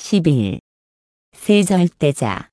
11. 세절대자.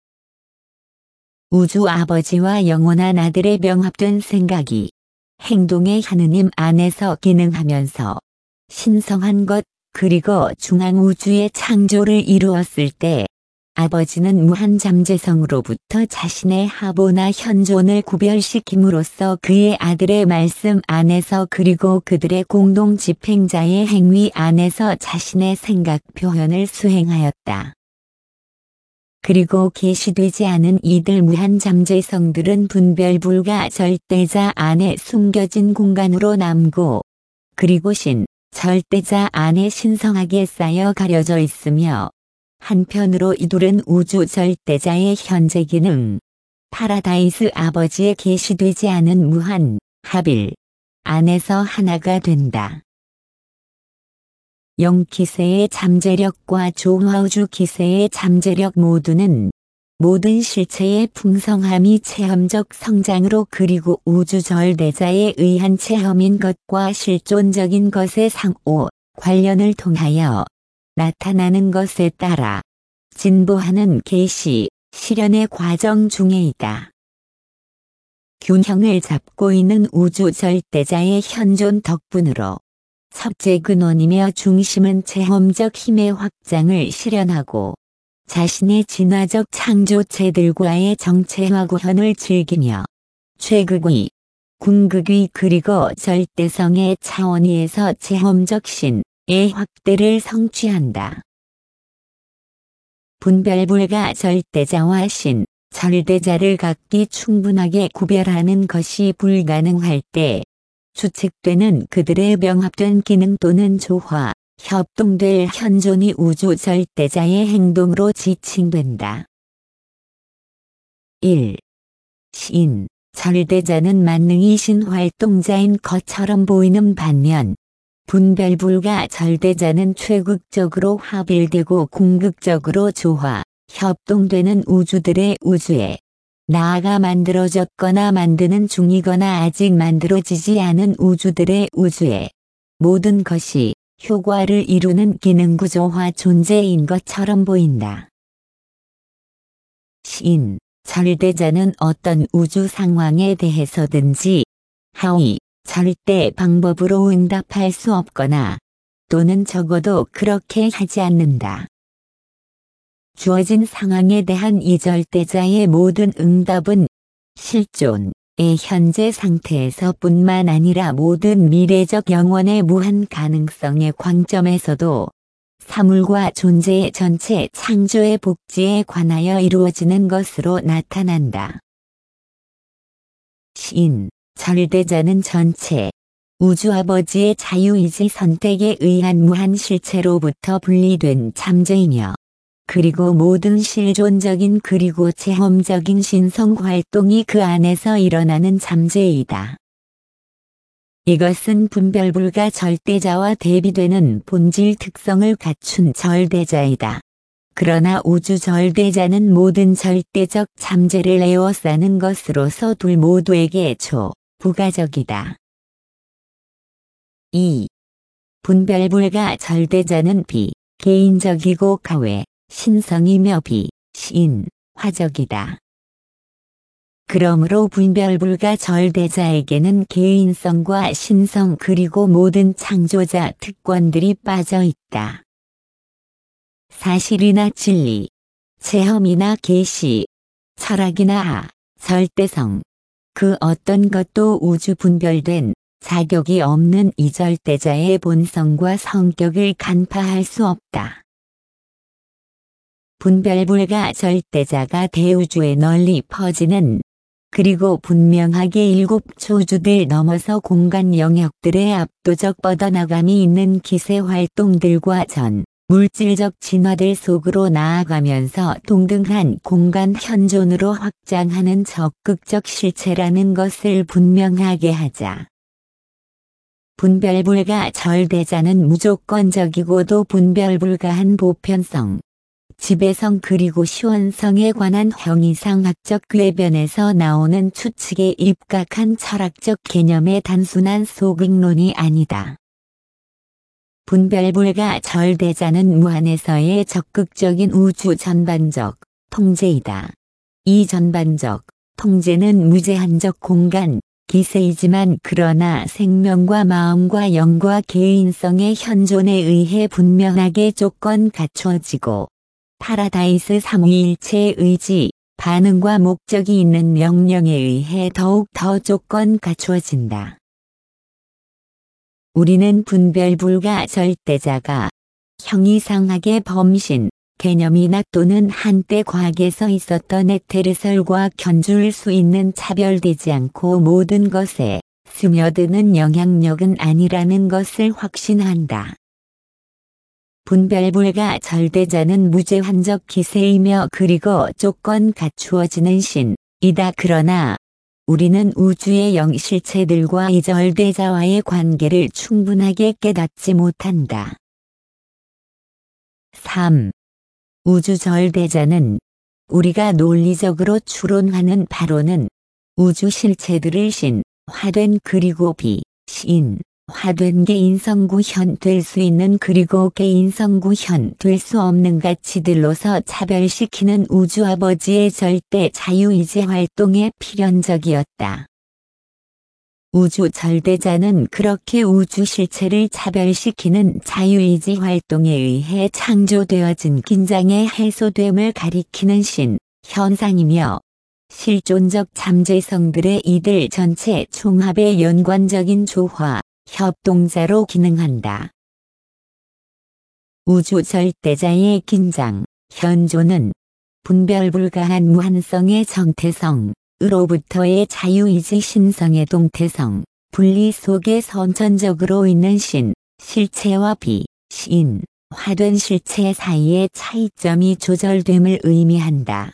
우주 아버지와 영원한 아들의 명합된 생각이 행동의 하느님 안에서 기능하면서 신성한 것 그리고 중앙 우주의 창조를 이루었을 때 아버지는 무한 잠재성으로부터 자신의 하보나 현존을 구별시킴으로써 그의 아들의 말씀 안에서 그리고 그들의 공동 집행자의 행위 안에서 자신의 생각 표현을 수행하였다. 그리고 계시되지 않은 이들 무한 잠재성들은 분별 불가 절대자 안에 숨겨진 공간으로 남고 그리고 절대자 안에 신성하게 쌓여 가려져 있으며 한편으로 이들은 우주 절대자의 현재 기능, 파라다이스 아버지의 계시되지 않은 무한, 하빌 안에서 하나가 된다. 영기세의 잠재력과 조화우주 기세의 잠재력 모두는 모든 실체의 풍성함이 체험적 성장으로 그리고 우주 절대자에 의한 체험인 것과 실존적인 것의 상호 관련을 통하여 나타나는 것에 따라 진보하는 계시, 실현의 과정 중에 있다. 균형을 잡고 있는 우주 절대자의 현존 덕분으로 섭제 근원이며 중심은 체험적 힘의 확장을 실현하고 자신의 진화적 창조체들과의 정체화 구현을 즐기며 최극위, 궁극위 그리고 절대성의 차원위에서 체험적 신의 확대를 성취한다. 분별불가 절대자와 절대자를 각기 충분하게 구별하는 것이 불가능할 때 추측되는 그들의 명합된 기능 또는 조화, 협동될 현존이 우주 절대자의 행동으로 지칭된다. 1. 절대자는 만능이 신활동자인 것처럼 보이는 반면 분별불가 절대자는 최극적으로 합일되고 궁극적으로 조화, 협동되는 우주들의 우주에 나아가 만들어졌거나 만드는 중이거나 아직 만들어지지 않은 우주들의 우주에 모든 것이 효과를 이루는 기능구조화 존재인 것처럼 보인다. 절대자는 어떤 우주 상황에 대해서든지 하위, 절대 방법으로 응답할 수 없거나 또는 적어도 그렇게 하지 않는다. 주어진 상황에 대한 이 절대자의 모든 응답은 실존의 현재 상태에서 뿐만 아니라 모든 미래적 영원의 무한 가능성의 관점에서도 사물과 존재의 전체 창조의 복지에 관하여 이루어지는 것으로 나타난다. 절대자는 전체 우주 아버지의 자유의지 선택에 의한 무한 실체로부터 분리된 잠재이며 그리고 모든 실존적인 그리고 체험적인 신성 활동이 그 안에서 일어나는 잠재이다. 이것은 분별불가 절대자와 대비되는 본질 특성을 갖춘 절대자이다. 그러나 우주 절대자는 모든 절대적 잠재를 에워싸는 것으로서 둘 모두에게 부가적이다. 2. 분별불가 절대자는 개인적이고 가외, 신성이며 화적이다. 그러므로 분별불가 절대자에게는 개인성과 신성 그리고 모든 창조자 특권들이 빠져 있다. 사실이나 진리, 체험이나 계시, 철학이나 절대성, 그 어떤 것도 우주 분별된 자격이 없는 이 절대자의 본성과 성격을 간파할 수 없다. 분별불가 절대자가 대우주에 널리 퍼지는 그리고 분명하게 7초주들 넘어서 공간 영역들의 압도적 뻗어나감이 있는 기세 활동들과 물질적 진화들 속으로 나아가면서 동등한 공간 현존으로 확장하는 적극적 실체라는 것을 분명하게 하자. 분별불가 절대자는 무조건적이고도 분별불가한 보편성, 지배성 그리고 시원성에 관한 형이상학적 궤변에서 나오는 추측에 입각한 철학적 개념의 단순한 소극론이 아니다. 분별불가 절대자는 무한에서의 적극적인 우주 전반적 통제이다. 이 전반적 통제는 무제한적 공간, 기세이지만 그러나 생명과 마음과 영과 개인성의 현존에 의해 분명하게 조건 갖추어지고 파라다이스 삼위일체의 의지, 반응과 목적이 있는 명령에 의해 더욱 더 조건 갖추어진다. 우리는 분별불가 절대자가 형이상학의 범신, 개념이나 또는 한때 과학에서 있었던 에테르설과 견줄 수 있는 차별되지 않고 모든 것에 스며드는 영향력은 아니라는 것을 확신한다. 분별불가 절대자는 무제한적 기세이며 그리고 조건 갖추어지는 신이다. 그러나 우리는 우주의 영실체들과 이 절대자와의 관계를 충분하게 깨닫지 못한다. 3. 우주 절대자는 우리가 논리적으로 추론하는 바로는 우주 실체들을 신화된 그리고 비신화된 개인성구현 될 수 있는 그리고 개인성구현 될 수 없는 가치들로서 차별시키는 우주 아버지의 절대 자유의지 활동에 필연적이었다. 우주 절대자는 그렇게 우주 실체를 차별시키는 자유의지 활동에 의해 창조되어진 긴장의 해소됨을 가리키는 현상이며 실존적 잠재성들의 이들 전체 총합의 연관적인 조화, 협동자로 기능한다. 우주 절대자의 긴장, 현존은 분별불가한 무한성의 정태성으로부터의 자유의지 신성의 동태성, 분리 속에 선천적으로 있는 실체와 비신화된 실체 사이의 차이점이 조절됨을 의미한다.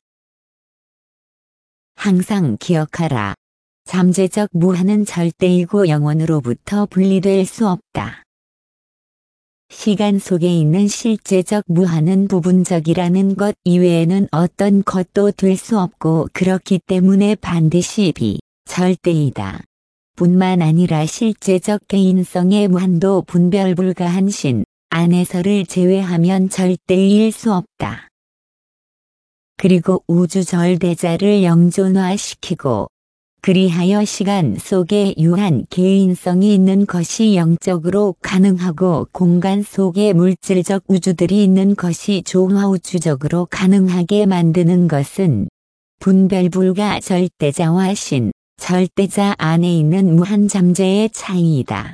항상 기억하라. 잠재적 무한은 절대이고 영원으로부터 분리될 수 없다. 시간 속에 있는 실제적 무한은 부분적이라는 것 이외에는 어떤 것도 될 수 없고 그렇기 때문에 반드시 비절대이다. 뿐만 아니라 실제적 개인성의 무한도 분별불가한 안에서를 제외하면 절대일 수 없다. 그리고 우주 절대자를 영존화시키고 그리하여 시간 속에 유한 개인성이 있는 것이 영적으로 가능하고 공간 속에 물질적 우주들이 있는 것이 조화우주적으로 가능하게 만드는 것은 분별불가 절대자와 절대자 안에 있는 무한 잠재의 차이이다.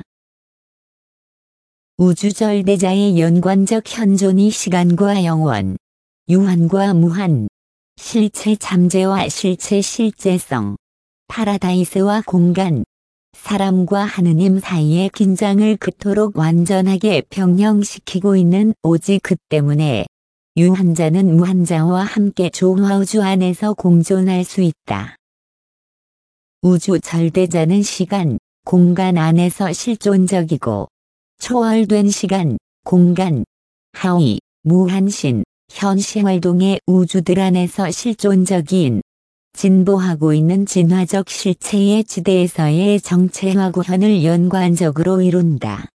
우주 절대자의 연관적 현존이 시간과 영원, 유한과 무한, 실체 잠재와 실체 실제성, 파라다이스와 공간, 사람과 하느님 사이의 긴장을 그토록 완전하게 병영시키고 있는 오직 그 때문에 유한자는 무한자와 함께 조화우주 안에서 공존할 수 있다. 우주 절대자는 시간, 공간 안에서 실존적이고 초월된 시간, 공간, 하위, 무한신, 현시활동의 우주들 안에서 실존적인 진보하고 있는 진화적 실체의 지대에서의 정체와 구현을 연관적으로 이룬다.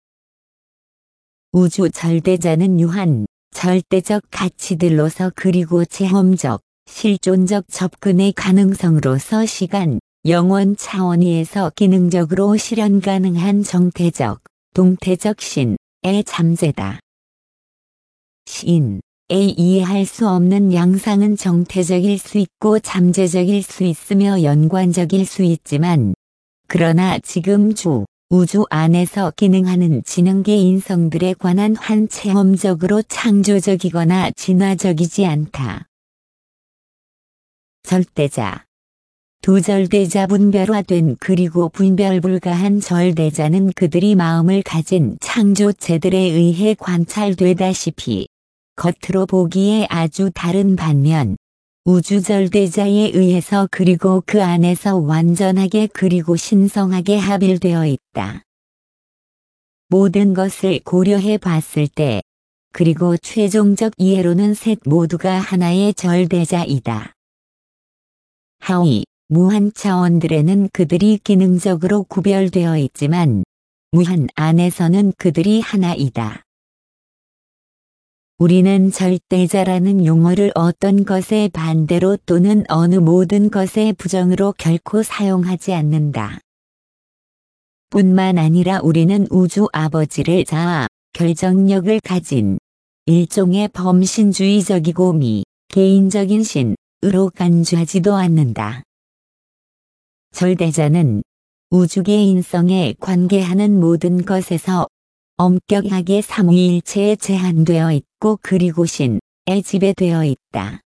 우주 절대자는 유한, 절대적 가치들로서 그리고 체험적, 실존적 접근의 가능성으로서 시간, 영원 차원위에서 기능적으로 실현 가능한 정태적, 동태적 신의 잠재다. 신의 이해할 수 없는 양상은 정태적일 수 있고 잠재적일 수 있으며 연관적일 수 있지만, 그러나 지금 우주 안에서 기능하는 지능계인성들에 관한 한 체험적으로 창조적이거나 진화적이지 않다. 절대자. 두 절대자 분별화된 그리고 분별불가한 절대자는 그들이 마음을 가진 창조체들에 의해 관찰되다시피 겉으로 보기에 아주 다른 반면 우주 절대자에 의해서 그리고 그 안에서 완전하게 그리고 신성하게 합일되어 있다. 모든 것을 고려해 봤을 때 그리고 최종적 이해로는 셋 모두가 하나의 절대자이다. 하위, 무한 차원들에는 그들이 기능적으로 구별되어 있지만 무한 안에서는 그들이 하나이다. 우리는 절대자라는 용어를 어떤 것의 반대로 또는 어느 모든 것의 부정으로 결코 사용하지 않는다. 뿐만 아니라 우리는 우주 아버지를 자아, 결정력을 가진 일종의 범신주의적이고 개인적인 신으로 간주하지도 않는다. 절대자는 우주 개인성에 관계하는 모든 것에서 엄격하게 삼위일체에 제한되어 있고 그리고 신에 지배되어 있다.